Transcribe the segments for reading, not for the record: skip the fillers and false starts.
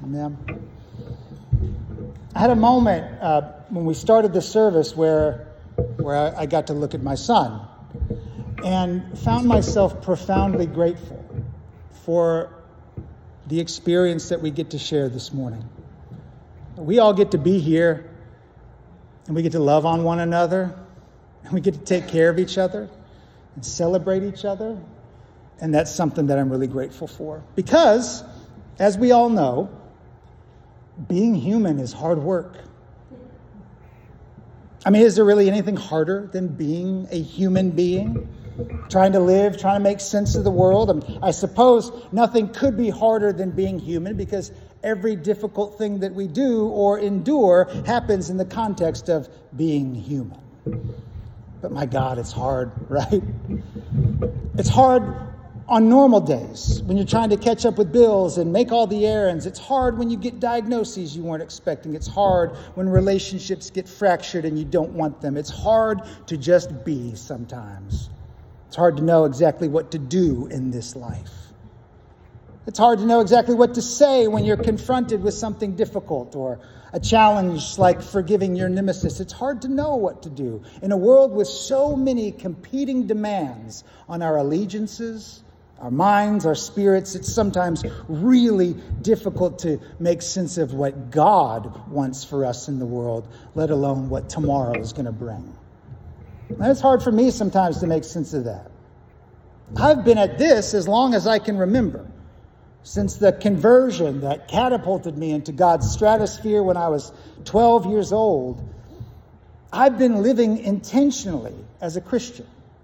Amen. I had a moment when we started the service where I got to look at my son and found myself profoundly grateful for the experience that we get to share this morning. We all get to be here, and we get to love on one another, and we get to take care of each other and celebrate each other. And that's something that I'm really grateful for. Because, as we all know, being human is hard work. I mean, is there really anything harder than being a human being? Trying to live, trying to make sense of the world? I suppose nothing could be harder than being human, because every difficult thing that we do or endure happens in the context of being human. But my God, it's hard, right? It's hard on normal days, when you're trying to catch up with bills and make all the errands. It's hard when you get diagnoses you weren't expecting. It's hard when relationships get fractured and you don't want them. It's hard to just be sometimes. It's hard to know exactly what to do in this life. It's hard to know exactly what to say when you're confronted with something difficult or a challenge like forgiving your nemesis. It's hard to know what to do in a world with so many competing demands on our allegiances, our minds, our spirits. It's sometimes really difficult to make sense of what God wants for us in the world, let alone what tomorrow is going to bring. And it's hard for me sometimes to make sense of that. I've been at this as long as I can remember, since the conversion that catapulted me into God's stratosphere when I was 12 years old. I've been living intentionally as a Christian.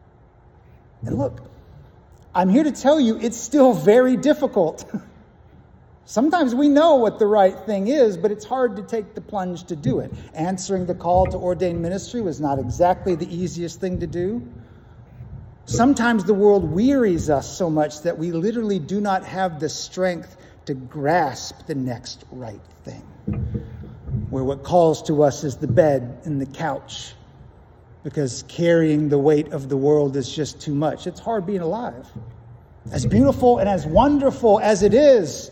And look, I'm here to tell you it's still very difficult. Sometimes we know what the right thing is, but it's hard to take the plunge to do it. Answering the call to ordained ministry was not exactly the easiest thing to do. Sometimes the world wearies us so much that we literally do not have the strength to grasp the next right thing, where what calls to us is the bed and the couch, because carrying the weight of the world is just too much. It's hard being alive. As beautiful and as wonderful as it is,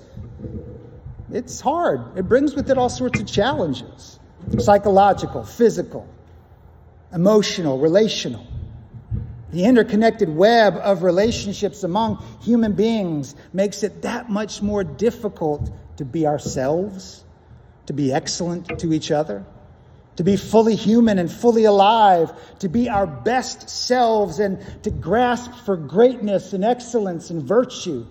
it's hard. It brings with it all sorts of challenges: psychological, physical, emotional, relational. The interconnected web of relationships among human beings makes it that much more difficult to be ourselves, to be excellent to each other, to be fully human and fully alive, to be our best selves, and to grasp for greatness and excellence and virtue.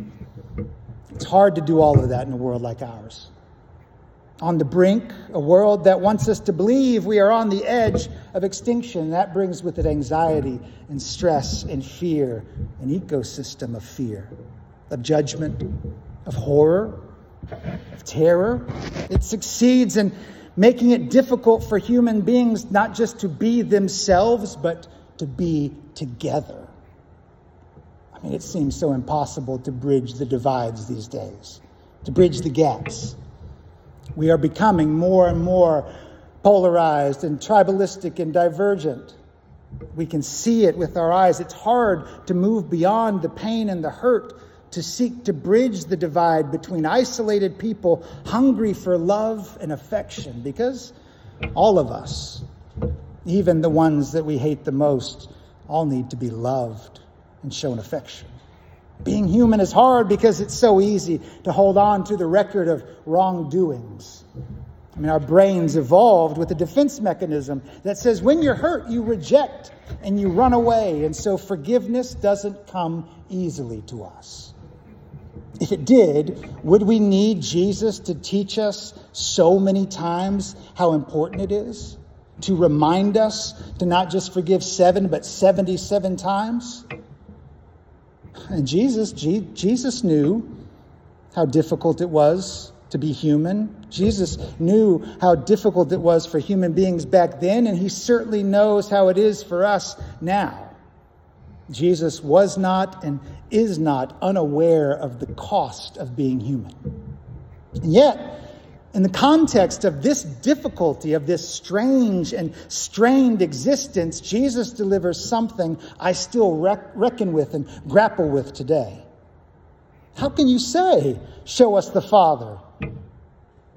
It's hard to do all of that in a world like ours. On the brink, a world that wants us to believe we are on the edge of extinction. That brings with it anxiety and stress and fear, an ecosystem of fear, of judgment, of horror, of terror. It succeeds in making it difficult for human beings not just to be themselves, but to be together. I mean, it seems so impossible to bridge the divides these days, to bridge the gaps. We are becoming more and more polarized and tribalistic and divergent. We can see it with our eyes. It's hard to move beyond the pain and the hurt, to seek to bridge the divide between isolated people hungry for love and affection, because all of us, even the ones that we hate the most, all need to be loved and shown affection. Being human is hard because it's so easy to hold on to the record of wrongdoings. I mean, our brains evolved with a defense mechanism that says when you're hurt, you reject and you run away. And so forgiveness doesn't come easily to us. If it did, would we need Jesus to teach us so many times how important it is? To remind us to not just forgive 7, but 77 times? And Jesus knew how difficult it was to be human. Jesus knew how difficult it was for human beings back then, and he certainly knows how it is for us now. Jesus was not and is not unaware of the cost of being human. And yet, in the context of this difficulty, of this strange and strained existence, Jesus delivers something I still reckon with and grapple with today. How can you say, "Show us the Father,"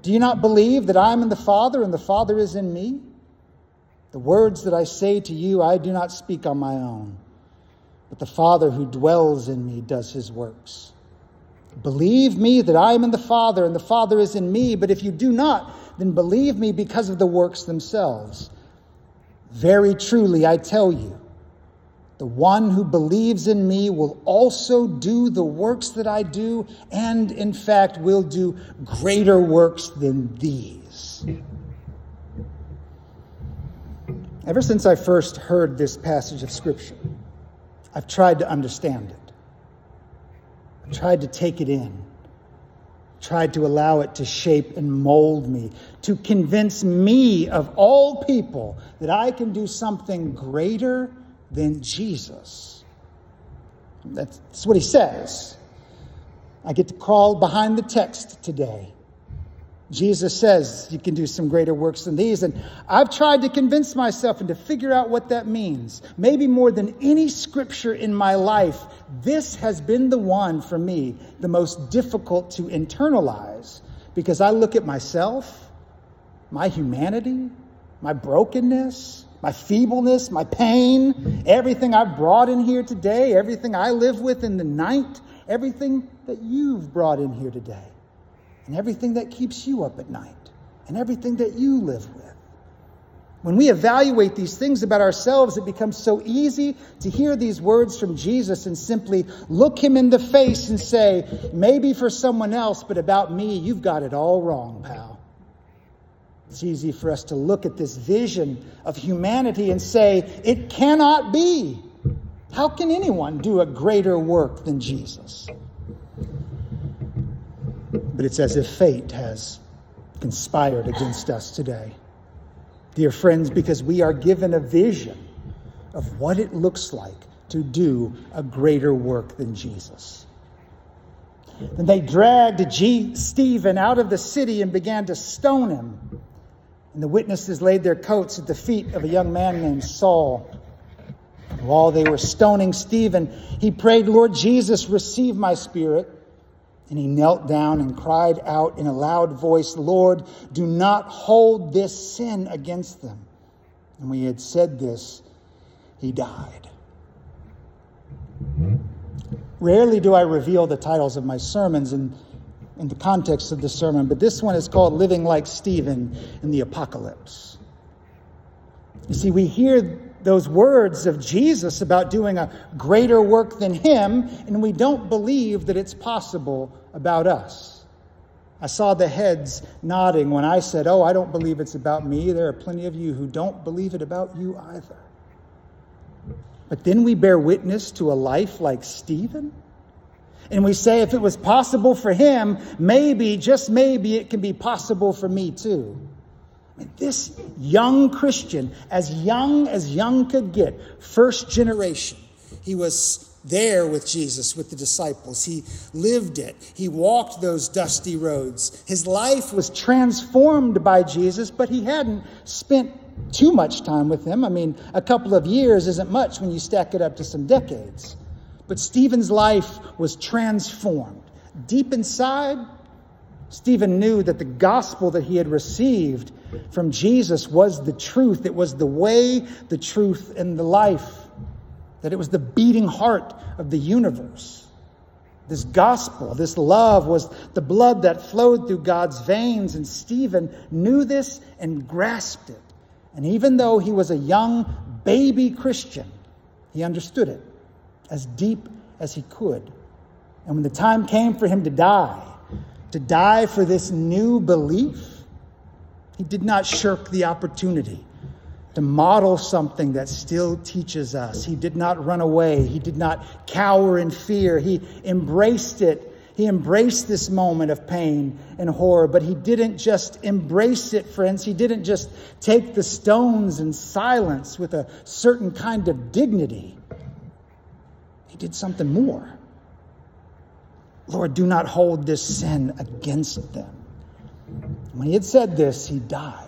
Do you not believe that I am in the Father and the Father is in me? The words that I say to you, I do not speak on my own, but the Father who dwells in me does his works. Believe me that I am in the Father and the Father is in me, but if you do not, then believe me because of the works themselves. Very truly, I tell you, the one who believes in me will also do the works that I do, and in fact will do greater works than these. Ever since I first heard this passage of Scripture, I've tried to understand it. I've tried to take it in. Tried to allow it to shape and mold me, to convince me of all people that I can do something greater than Jesus. That's what he says. I get to crawl behind the text today. Jesus says you can do some greater works than these. And I've tried to convince myself and to figure out what that means. Maybe more than any scripture in my life, this has been the one for me, the most difficult to internalize. Because I look at myself, my humanity, my brokenness, my feebleness, my pain, everything I've brought in here today, everything I live with in the night, everything that you've brought in here today. And everything that keeps you up at night, and everything that you live with. When we evaluate these things about ourselves, it becomes so easy to hear these words from Jesus and simply look him in the face and say, maybe for someone else, but about me, you've got it all wrong, pal. It's easy for us to look at this vision of humanity and say, it cannot be. How can anyone do a greater work than Jesus? But it's as if fate has conspired against us today. Dear friends, because we are given a vision of what it looks like to do a greater work than Jesus. And they dragged Stephen out of the city and began to stone him. And the witnesses laid their coats at the feet of a young man named Saul. And while they were stoning Stephen, he prayed, Lord Jesus, receive my spirit. And he knelt down and cried out in a loud voice, Lord, do not hold this sin against them. And when he had said this, he died. Rarely do I reveal the titles of my sermons in the context of the sermon, but this one is called Living Like Stephen in the Apocalypse. You see, we hear those words of Jesus about doing a greater work than him, and we don't believe that it's possible about us. I saw the heads nodding when I said, I don't believe it's about me. There are plenty of you who don't believe it about you either. But then we bear witness to a life like Stephen, and we say if it was possible for him, maybe, just maybe, it can be possible for me too. This young Christian, as young could get, first generation, he was there with Jesus, with the disciples. He lived it. He walked those dusty roads. His life was transformed by Jesus, but he hadn't spent too much time with him. I mean, a couple of years isn't much when you stack it up to some decades. But Stephen's life was transformed. Deep inside, Stephen knew that the gospel that he had received from Jesus was the truth. It was the way, the truth, and the life. That it was the beating heart of the universe. This gospel, this love was the blood that flowed through God's veins. And Stephen knew this and grasped it. And even though he was a young baby Christian, he understood it as deep as he could. And when the time came for him to die for this new belief, he did not shirk the opportunity to model something that still teaches us. He did not run away. He did not cower in fear. He embraced it. He embraced this moment of pain and horror, but he didn't just embrace it, friends. He didn't just take the stones in silence with a certain kind of dignity. He did something more. Lord, do not hold this sin against them. When he had said this, he died.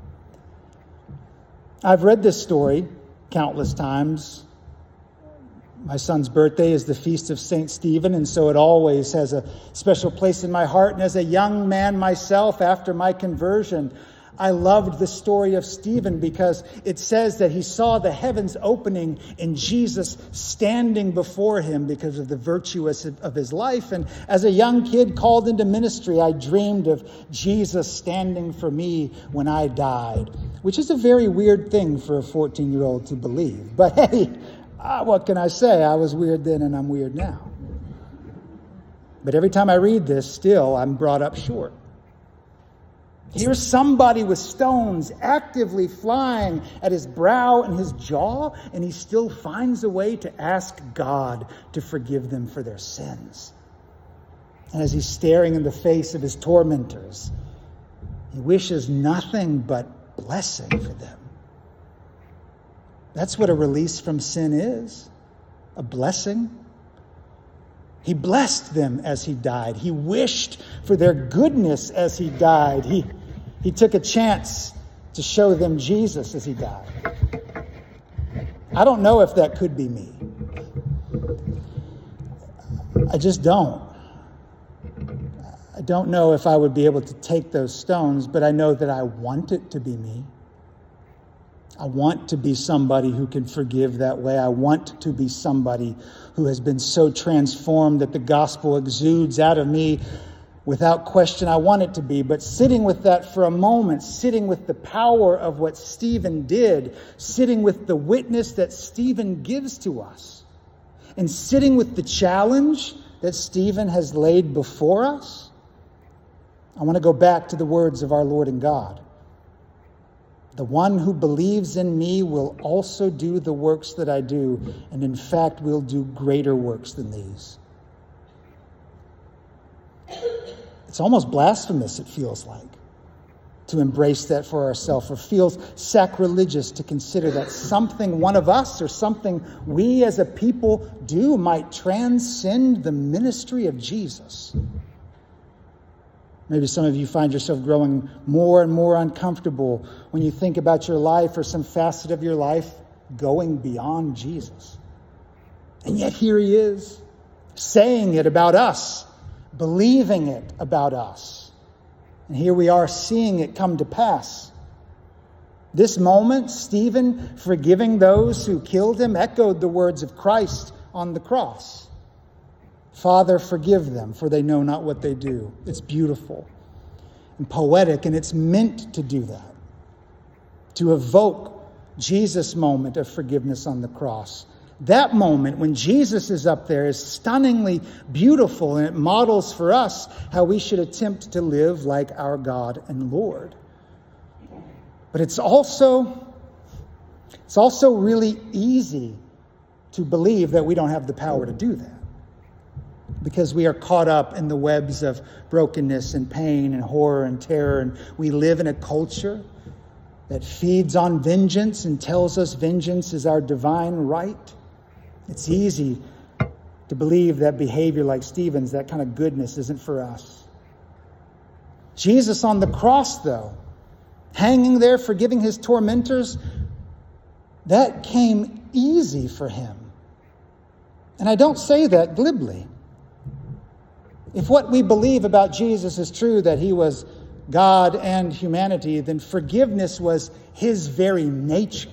I've read this story countless times. My son's birthday is the feast of St. Stephen, and so it always has a special place in my heart. And as a young man myself, after my conversion, I loved the story of Stephen because it says that he saw the heavens opening and Jesus standing before him because of the virtuous of his life. And as a young kid called into ministry, I dreamed of Jesus standing for me when I died, which is a very weird thing for a 14-year-old to believe. But hey, what can I say? I was weird then and I'm weird now. But every time I read this, still, I'm brought up short. Here's somebody with stones actively flying at his brow and his jaw, and he still finds a way to ask God to forgive them for their sins. And as he's staring in the face of his tormentors, he wishes nothing but blessing for them. That's what a release from sin is, a blessing. He blessed them as he died. He wished for their goodness as he died. He took a chance to show them Jesus as he died. I don't know if that could be me. I just don't. I don't know if I would be able to take those stones, but I know that I want it to be me. I want to be somebody who can forgive that way. I want to be somebody who has been so transformed that the gospel exudes out of me without question. I want it to be. But sitting with that for a moment, sitting with the power of what Stephen did, sitting with the witness that Stephen gives to us, and sitting with the challenge that Stephen has laid before us, I want to go back to the words of our Lord and God. The one who believes in me will also do the works that I do, and in fact will do greater works than these. It's almost blasphemous, it feels like, to embrace that for ourselves, or feels sacrilegious to consider that something one of us or something we as a people do might transcend the ministry of Jesus. Maybe some of you find yourself growing more and more uncomfortable when you think about your life or some facet of your life going beyond Jesus. And yet here he is, saying it about us, believing it about us. And here we are seeing it come to pass. This moment, Stephen forgiving those who killed him echoed the words of Christ on the cross. Father, forgive them, for they know not what they do. It's beautiful and poetic, and it's meant to do that, to evoke Jesus' moment of forgiveness on the cross. That moment when Jesus is up there is stunningly beautiful, and it models for us how we should attempt to live like our God and Lord. But it's also really easy to believe that we don't have the power to do that, because we are caught up in the webs of brokenness and pain and horror and terror. And we live in a culture that feeds on vengeance and tells us vengeance is our divine right. It's easy to believe that behavior like Stephen's, that kind of goodness, isn't for us. Jesus on the cross, though, hanging there, forgiving his tormentors, that came easy for him. And I don't say that glibly. If what we believe about Jesus is true, that he was God and humanity, then forgiveness was his very nature.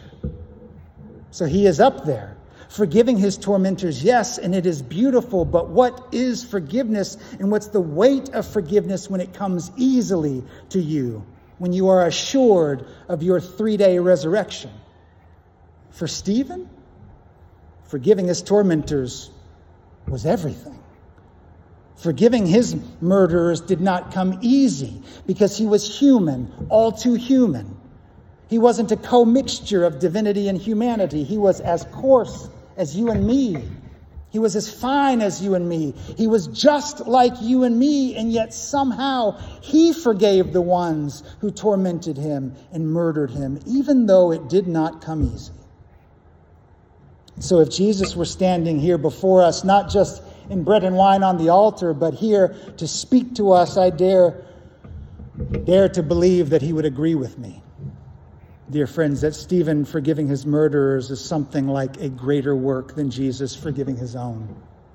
So he is up there, forgiving his tormentors, yes, and it is beautiful, but what is forgiveness, and what's the weight of forgiveness when it comes easily to you, when you are assured of your 3-day resurrection? For Stephen, forgiving his tormentors was everything. Forgiving his murderers did not come easy because he was human, all too human. He wasn't a commixture of divinity and humanity. He was as coarse as you and me. He was as fine as you and me. He was just like you and me, and yet somehow he forgave the ones who tormented him and murdered him, even though it did not come easy. So if Jesus were standing here before us, not just in bread and wine on the altar, but here to speak to us, I dare to believe that he would agree with me. dear friends, that Stephen forgiving his murderers is something like a greater work than Jesus forgiving his own.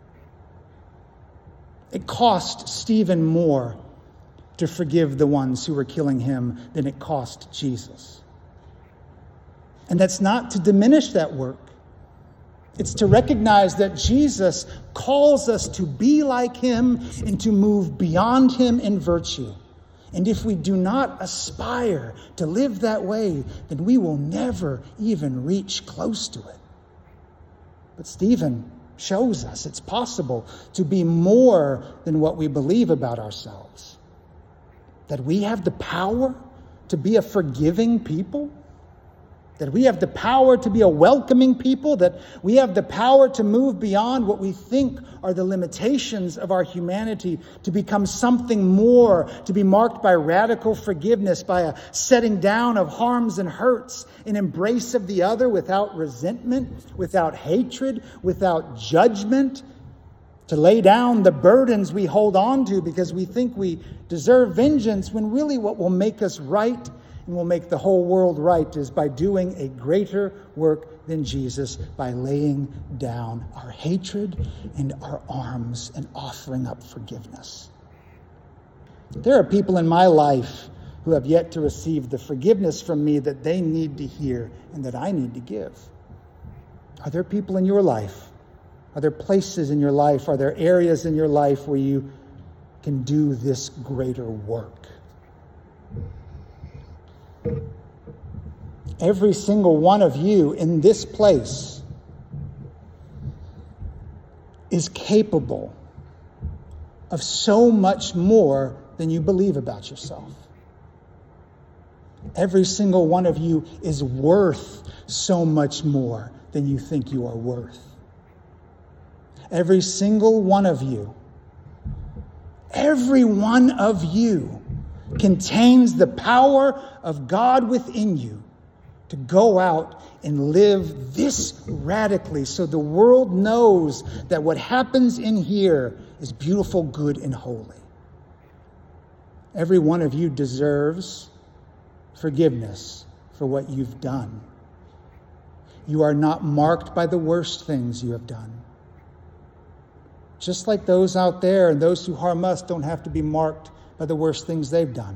It cost Stephen more to forgive the ones who were killing him than it cost Jesus. And that's not to diminish that work. It's to recognize that Jesus calls us to be like him and to move beyond him in virtue. And if we do not aspire to live that way, then we will never even reach close to it. But Stephen shows us it's possible to be more than what we believe about ourselves. That we have the power to be a forgiving people. That we have the power to be a welcoming people. That we have the power to move beyond what we think are the limitations of our humanity, to become something more, to be marked by radical forgiveness, by a setting down of harms and hurts, an embrace of the other without resentment, without hatred, without judgment, to lay down the burdens we hold on to because we think we deserve vengeance, when really what will make us right and will make the whole world right is by doing a greater work than Jesus, by laying down our hatred and our arms and offering up forgiveness. There are people in my life who have yet to receive the forgiveness from me that they need to hear and that I need to give. Are there people in your life? Are there places in your life? Are there areas in your life where you can do this greater work? Every single one of you in this place is capable of so much more than you believe about yourself. Every single one of you is worth so much more than you think you are worth. Every single one of you, every one of you contains the power of God within you to go out and live this radically so the world knows that what happens in here is beautiful, good, and holy. Every one of you deserves forgiveness for what you've done. You are not marked by the worst things you have done. Just like those out there and those who harm us don't have to be marked by the worst things they've done.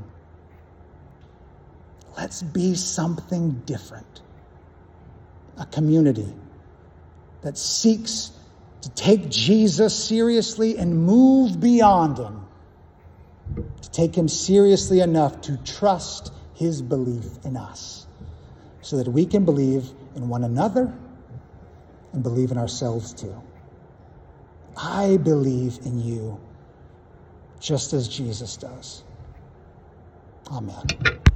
Let's be something different. A community that seeks to take Jesus seriously and move beyond him. To take him seriously enough to trust his belief in us. So that we can believe in one another and believe in ourselves too. I believe in you just as Jesus does. Amen.